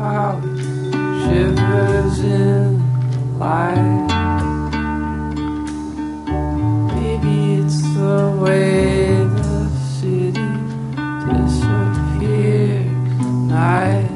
how it shivers in the light. Maybe it's the way the city disappears at night.